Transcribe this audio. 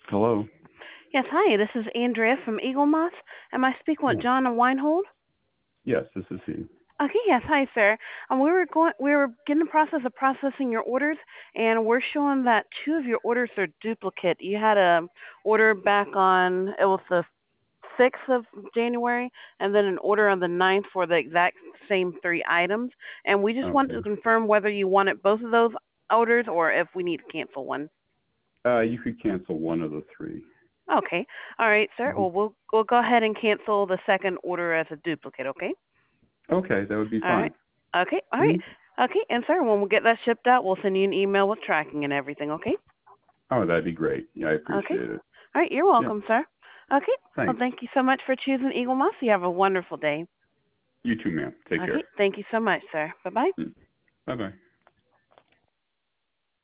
Hello. Yes, hi. This is Andrea from Eagle Moss. Am I speaking with Yeah. John Weinhold? Yes, this is he. Okay, yes, hi, sir. We were getting the process of processing your orders, and we're showing that two of your orders are duplicate. You had a order back on it was the 6th of January, and then an order on the 9th for the exact same three items. And we just wanted to Okay. confirm whether you wanted both of those orders or if we need to cancel one. You could cancel one of the three. Okay. All right, sir. Hmm. Well, we'll go ahead and cancel the second order as a duplicate, okay? Okay, that would be All right. fine. Okay. All Hmm. right. Okay. And sir, when we get that shipped out, we'll send you an email with tracking and everything, okay? Oh, that'd be great. Yeah, I Okay. appreciate it. All right. You're Yeah. welcome, sir. Okay. Well, Thanks. thank you so much for choosing Eagle Moss. You have a wonderful day. You too, ma'am. Take Okay. care. Thank you so much, sir. Bye-bye. Bye bye.